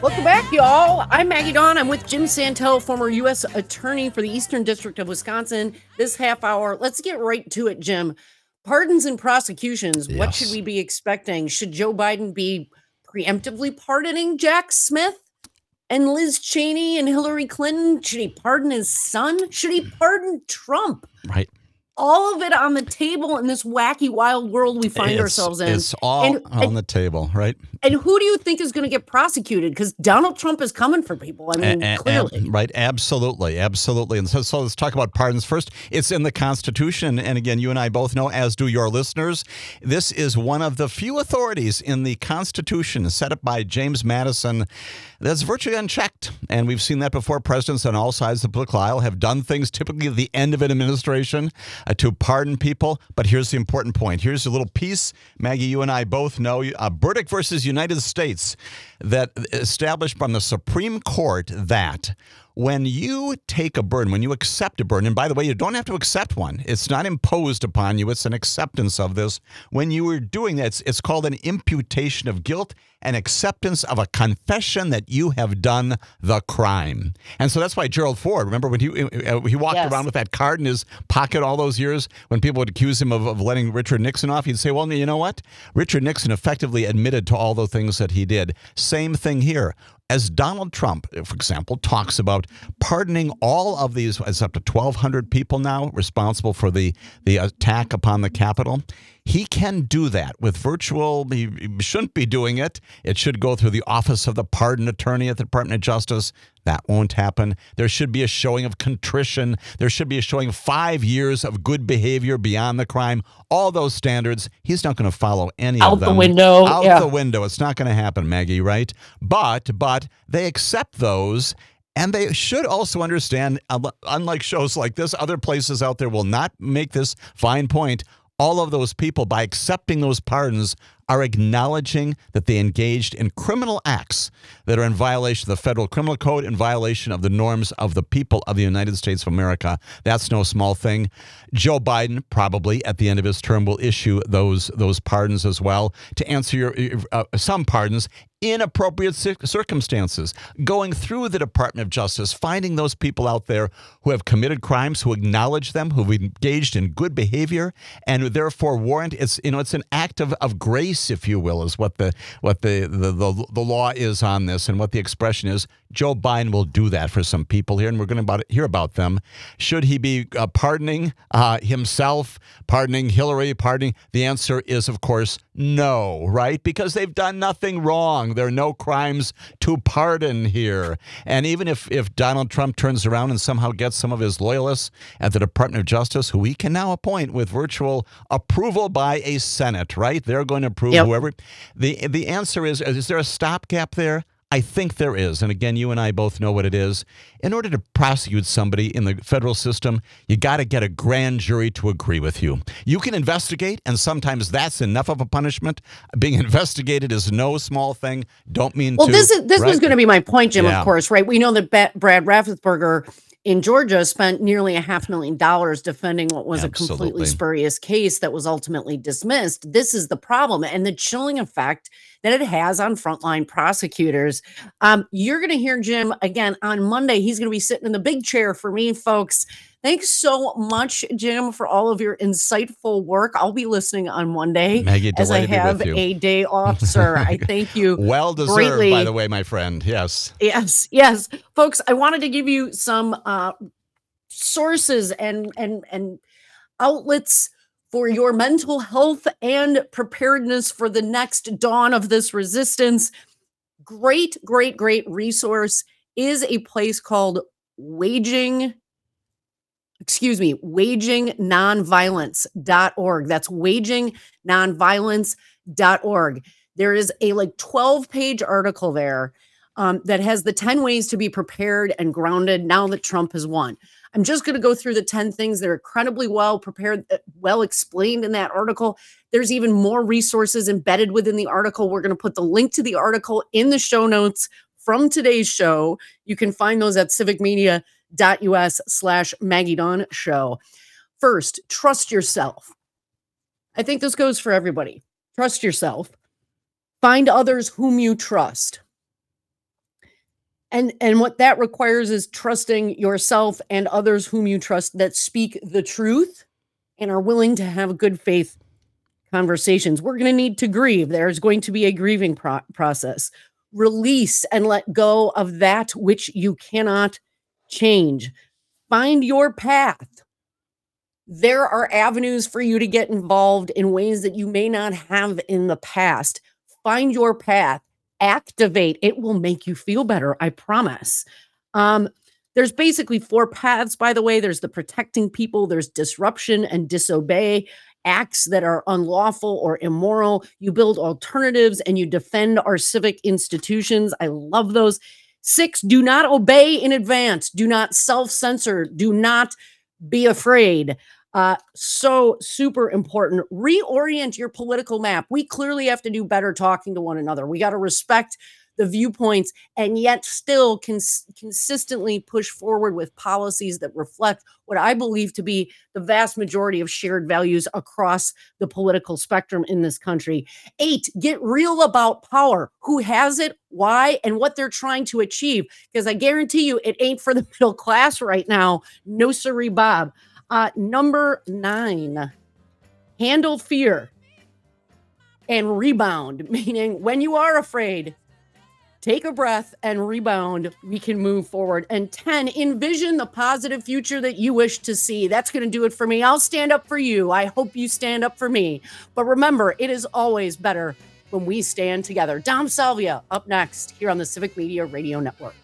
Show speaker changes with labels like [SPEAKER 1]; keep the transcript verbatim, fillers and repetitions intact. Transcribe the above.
[SPEAKER 1] Welcome back, y'all. I'm Maggie Dawn. I'm with Jim Santel, former U S Attorney for the Eastern District of Wisconsin. This half hour, let's get right to it, Jim. Pardons and prosecutions. What should
[SPEAKER 2] Yes.
[SPEAKER 1] we be expecting? Should Joe Biden be preemptively pardoning Jack Smith and Liz Cheney and Hillary Clinton? Should he pardon his son? Should he pardon Trump?
[SPEAKER 2] Right.
[SPEAKER 1] All of it on the table in this wacky, wild world we find
[SPEAKER 2] It's,
[SPEAKER 1] ourselves in.
[SPEAKER 2] it's all
[SPEAKER 1] And-
[SPEAKER 2] on
[SPEAKER 1] and-
[SPEAKER 2] the table, right?
[SPEAKER 1] And who do you think is going to get prosecuted? Because Donald Trump is coming for people. I mean,
[SPEAKER 2] A- a-
[SPEAKER 1] clearly.
[SPEAKER 2] ab- right. Absolutely. Absolutely. And so, so let's talk about pardons first. It's in the Constitution. And again, you and I both know, as do your listeners, this is one of the few authorities in the Constitution set up by James Madison that's virtually unchecked. And we've seen that before. Presidents on all sides of the political aisle have done things typically at the end of an administration uh, to pardon people. But here's the important point. Here's a little piece, Maggie, you and I both know, uh, Burdick versus United States, that established from the Supreme Court that when you take a burden, when you accept a burden, and by the way, you don't have to accept one. It's not imposed upon you. It's an acceptance of this. When you are doing that, it's, it's called an imputation of guilt, an acceptance of a confession that you have done the crime. And so that's why Gerald Ford, remember when he uh, he walked
[SPEAKER 1] Yes.
[SPEAKER 2] around with that card in his pocket all those years when people would accuse him of, of letting Richard Nixon off, he'd say, well, you know what? Richard Nixon effectively admitted to all the things that he did. Same thing here. As Donald Trump, for example, talks about pardoning all of these, it's up to twelve hundred people now responsible for the, the attack upon the Capitol. He can do that with virtual, he shouldn't be doing it. It should go through the Office of the Pardon Attorney at the Department of Justice. That won't happen. There should be a showing of contrition. There should be a showing of five years of good behavior beyond the crime. All those standards, he's not going to follow any
[SPEAKER 1] Out
[SPEAKER 2] of them.
[SPEAKER 1] the window.
[SPEAKER 2] Out
[SPEAKER 1] Yeah.
[SPEAKER 2] the window. It's not going to happen, Maggie, right? But, but they accept those. And they should also understand, unlike shows like this, other places out there will not make this fine point. All of those people, by accepting those pardons, are acknowledging that they engaged in criminal acts that are in violation of the federal criminal code, in violation of the norms of the people of the United States of America. That's no small thing. Joe Biden probably at the end of his term will issue those those pardons as well. To answer your uh, some pardons, inappropriate circumstances, going through the Department of Justice, finding those people out there who have committed crimes, who acknowledge them, who've engaged in good behavior, and who therefore warrant it's you know it's an act of, of grace, if you will, is what the what the, the the the law is on this, and what the expression is. Joe Biden will do that for some people here, and we're going to about hear about them. Should he be uh, pardoning uh, himself, pardoning Hillary, pardoning? The answer is, of course, no, right? Because they've done nothing wrong. There are no crimes to pardon here. And even if, if Donald Trump turns around and somehow gets some of his loyalists at the Department of Justice, who he can now appoint with virtual approval by a Senate, right? They're going to approve
[SPEAKER 1] Yep.
[SPEAKER 2] whoever. The, the answer is, is there a stopgap there? I think there is. And again, you and I both know what it is. In order to prosecute somebody in the federal system, you got to get a grand jury to agree with you. You can investigate, and sometimes that's enough of a punishment. Being investigated is no small thing. Don't mean
[SPEAKER 1] Well,
[SPEAKER 2] to.
[SPEAKER 1] this is this
[SPEAKER 2] right?
[SPEAKER 1] was going to be my point, Jim.
[SPEAKER 2] Yeah.
[SPEAKER 1] Of course, right? We know that Ba- Brad Raffensperger in Georgia spent nearly a half million dollars defending what was a
[SPEAKER 2] Absolutely.
[SPEAKER 1] completely spurious case that was ultimately dismissed. This is the problem, and the chilling effect that it has on frontline prosecutors. Um, you're going to hear Jim again on Monday. He's going to be sitting in the big chair for me, folks. Thanks so much, Jim, for all of your insightful work. I'll be listening on Monday
[SPEAKER 2] Maggie,
[SPEAKER 1] as I
[SPEAKER 2] delighted to be
[SPEAKER 1] have
[SPEAKER 2] with you.
[SPEAKER 1] a day off, sir. I thank you.
[SPEAKER 2] Well deserved,
[SPEAKER 1] greatly.
[SPEAKER 2] by the way, my friend. Yes.
[SPEAKER 1] Yes, yes, folks. I wanted to give you some uh, sources and and and outlets for your mental health and preparedness for the next dawn of this resistance. Great, great, great resource is a place called Waging. Excuse me, waging nonviolence dot org. That's waging nonviolence dot org. There is a like twelve page article there um, that has the ten ways to be prepared and grounded now that Trump has won. I'm just going to go through the ten things that are incredibly well prepared, uh, well explained in that article. There's even more resources embedded within the article. We're going to put the link to the article in the show notes from today's show. You can find those at civicmedia.us slash Maggie Dawn show. First, trust yourself. I think this goes for everybody. Trust yourself. Find others whom you trust. And and what that requires is trusting yourself and others whom you trust that speak the truth and are willing to have good faith conversations. We're going to need to grieve. There's going to be a grieving pro- process. Release and let go of that which you cannot change. Find your path. There are avenues for you to get involved in ways that you may not have in the past. Find your path, activate. It will make you feel better, I promise. Um, there's basically four paths, by the way. There's the protecting people, there's disruption and disobey, acts that are unlawful or immoral. You build alternatives and you defend our civic institutions. I love those. Six, do not obey in advance. Do not self censor. Do not be afraid. Uh, so super important. Reorient your political map. We clearly have to do better talking to one another. We got to respect the viewpoints and yet still cons- consistently push forward with policies that reflect what I believe to be the vast majority of shared values across the political spectrum in this country. Eight, get real about power. Who has it, why, and what they're trying to achieve. Because I guarantee you it ain't for the middle class right now. No siree, Bob. Uh, number nine, handle fear and rebound, meaning when you are afraid, take a breath and rebound. We can move forward. And ten, envision the positive future that you wish to see. That's going to do it for me. I'll stand up for you. I hope you stand up for me. But remember, it is always better when we stand together. Dom Salvia up next here on the Civic Media Radio Network.